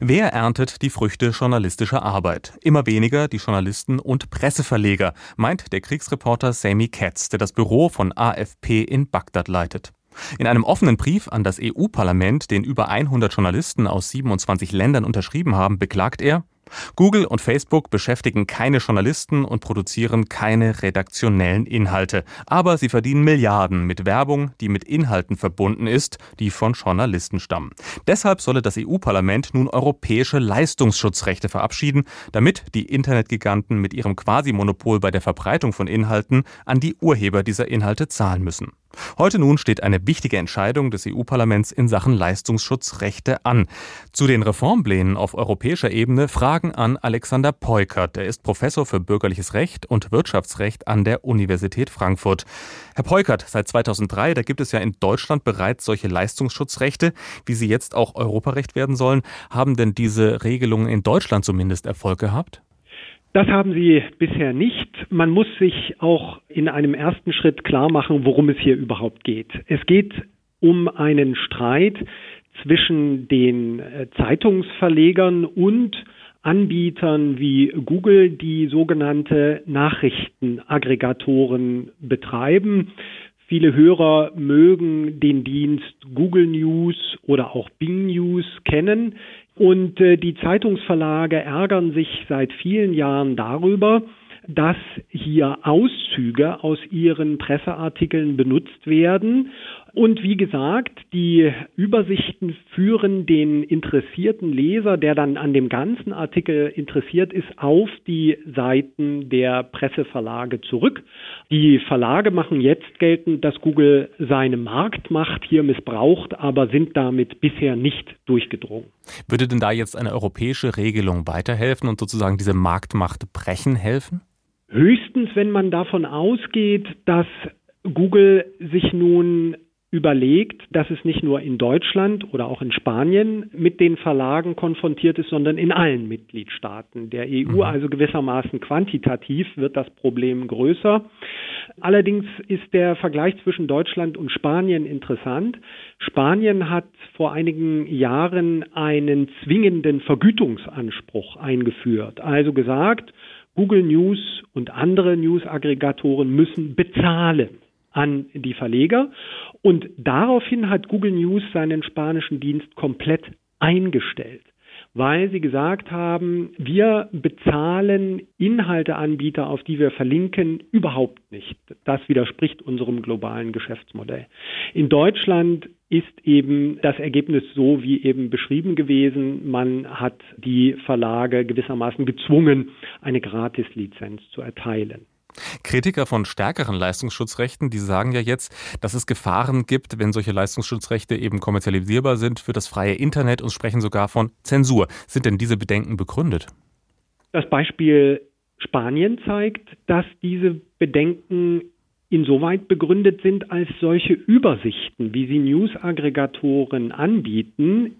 Wer erntet die Früchte journalistischer Arbeit? Immer weniger die Journalisten und Presseverleger, meint der Kriegsreporter Sami Katz, der das Büro von AFP in Bagdad leitet. In einem offenen Brief an das EU-Parlament, den über 100 Journalisten aus 27 Ländern unterschrieben haben, beklagt er: Google und Facebook beschäftigen keine Journalisten und produzieren keine redaktionellen Inhalte. Aber sie verdienen Milliarden mit Werbung, die mit Inhalten verbunden ist, die von Journalisten stammen. Deshalb solle das EU-Parlament nun europäische Leistungsschutzrechte verabschieden, damit die Internetgiganten mit ihrem Quasi-Monopol bei der Verbreitung von Inhalten an die Urheber dieser Inhalte zahlen müssen. Heute nun steht eine wichtige Entscheidung des EU-Parlaments in Sachen Leistungsschutzrechte an. Zu den Reformplänen auf europäischer Ebene Fragen an Alexander Peukert. Er ist Professor für Bürgerliches Recht und Wirtschaftsrecht an der Universität Frankfurt. Herr Peukert, seit 2003, da gibt es ja in Deutschland bereits solche Leistungsschutzrechte, wie sie jetzt auch Europarecht werden sollen. Haben denn diese Regelungen in Deutschland zumindest Erfolg gehabt? Das haben sie bisher nicht. Man muss sich auch in einem ersten Schritt klar machen, worum es hier überhaupt geht. Es geht um einen Streit zwischen den Zeitungsverlegern und Anbietern wie Google, die sogenannte Nachrichtenaggregatoren betreiben. Viele Hörer mögen den Dienst Google News oder auch Bing News kennen. Und die Zeitungsverlage ärgern sich seit vielen Jahren darüber, dass hier Auszüge aus ihren Presseartikeln benutzt werden. Und wie gesagt, die Übersichten führen den interessierten Leser, der dann an dem ganzen Artikel interessiert ist, auf die Seiten der Presseverlage zurück. Die Verlage machen jetzt geltend, dass Google seine Marktmacht hier missbraucht, aber sind damit bisher nicht durchgedrungen. Würde denn da jetzt eine europäische Regelung weiterhelfen und sozusagen diese Marktmacht brechen helfen? Höchstens, wenn man davon ausgeht, dass Google sich nun überlegt, dass es nicht nur in Deutschland oder auch in Spanien mit den Verlagen konfrontiert ist, sondern in allen Mitgliedstaaten der EU. Also gewissermaßen quantitativ wird das Problem größer. Allerdings ist der Vergleich zwischen Deutschland und Spanien interessant. Spanien hat vor einigen Jahren einen zwingenden Vergütungsanspruch eingeführt. Also gesagt, Google News und andere News-Aggregatoren müssen bezahlen an die Verleger. Und daraufhin hat Google News seinen spanischen Dienst komplett eingestellt, weil sie gesagt haben, wir bezahlen Inhalteanbieter, auf die wir verlinken, überhaupt nicht. Das widerspricht unserem globalen Geschäftsmodell. In Deutschland ist eben das Ergebnis so wie eben beschrieben gewesen. Man hat die Verlage gewissermaßen gezwungen, eine Gratislizenz zu erteilen. Kritiker von stärkeren Leistungsschutzrechten, die sagen ja jetzt, dass es Gefahren gibt, wenn solche Leistungsschutzrechte eben kommerzialisierbar sind für das freie Internet und sprechen sogar von Zensur. Sind denn diese Bedenken begründet? Das Beispiel Spanien zeigt, dass diese Bedenken insoweit begründet sind, als solche Übersichten, wie sie News-Aggregatoren anbieten,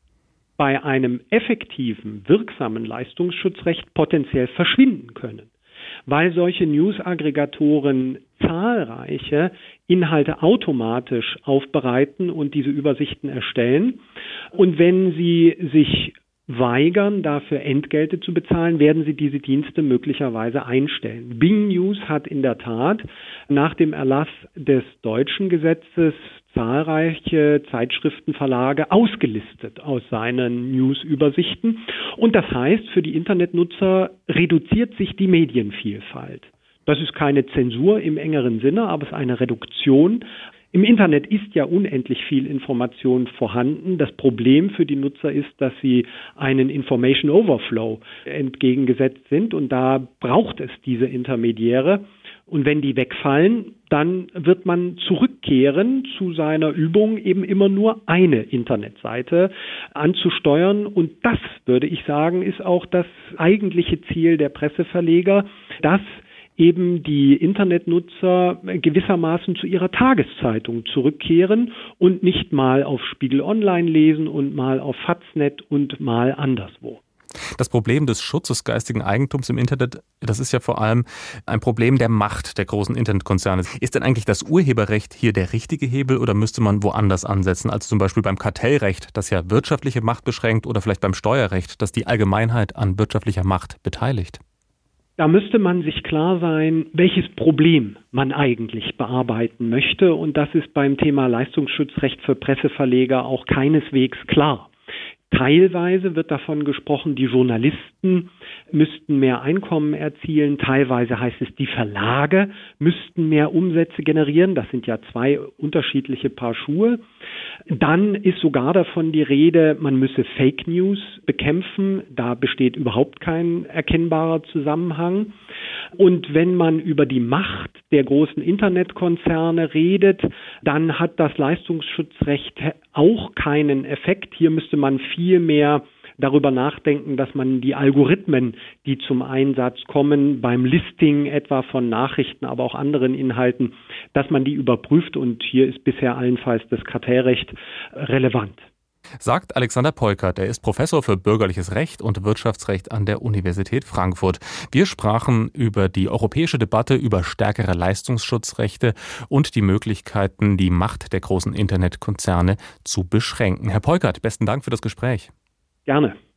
bei einem effektiven, wirksamen Leistungsschutzrecht potenziell verschwinden können. Weil solche News-Aggregatoren zahlreiche Inhalte automatisch aufbereiten und diese Übersichten erstellen. Und wenn sie sich weigern, dafür Entgelte zu bezahlen, werden sie diese Dienste möglicherweise einstellen. Bing News hat in der Tat nach dem Erlass des deutschen Gesetzes zahlreiche Zeitschriftenverlage ausgelistet aus seinen News-Übersichten. Und das heißt, für die Internetnutzer reduziert sich die Medienvielfalt. Das ist keine Zensur im engeren Sinne, aber es ist eine Reduktion. Im Internet ist ja unendlich viel Information vorhanden. Das Problem für die Nutzer ist, dass sie einen Information Overflow entgegengesetzt sind und da braucht es diese Intermediäre. Und wenn die wegfallen, dann wird man zurückkehren zu seiner Übung, eben immer nur eine Internetseite anzusteuern. Und das, würde ich sagen, ist auch das eigentliche Ziel der Presseverleger, dass eben die Internetnutzer gewissermaßen zu ihrer Tageszeitung zurückkehren und nicht mal auf Spiegel Online lesen und mal auf Faznet und mal anderswo. Das Problem des Schutzes geistigen Eigentums im Internet, das ist ja vor allem ein Problem der Macht der großen Internetkonzerne. Ist denn eigentlich das Urheberrecht hier der richtige Hebel oder müsste man woanders ansetzen, als zum Beispiel beim Kartellrecht, das ja wirtschaftliche Macht beschränkt, oder vielleicht beim Steuerrecht, das die Allgemeinheit an wirtschaftlicher Macht beteiligt? Da müsste man sich klar sein, welches Problem man eigentlich bearbeiten möchte. Und das ist beim Thema Leistungsschutzrecht für Presseverleger auch keineswegs klar. Teilweise wird davon gesprochen, die Journalisten müssten mehr Einkommen erzielen. Teilweise heißt es, die Verlage müssten mehr Umsätze generieren. Das sind ja zwei unterschiedliche Paar Schuhe. Dann ist sogar davon die Rede, man müsse Fake News bekämpfen. Da besteht überhaupt kein erkennbarer Zusammenhang. Und wenn man über die Macht der großen Internetkonzerne redet, dann hat das Leistungsschutzrecht auch keinen Effekt. Hier müsste man viel mehr darüber nachdenken, dass man die Algorithmen, die zum Einsatz kommen, beim Listing etwa von Nachrichten, aber auch anderen Inhalten, dass man die überprüft. Und hier ist bisher allenfalls das Kartellrecht relevant. Sagt Alexander Peukert, er ist Professor für Bürgerliches Recht und Wirtschaftsrecht an der Universität Frankfurt. Wir sprachen über die europäische Debatte über stärkere Leistungsschutzrechte und die Möglichkeiten, die Macht der großen Internetkonzerne zu beschränken. Herr Peukert, besten Dank für das Gespräch. Gerne.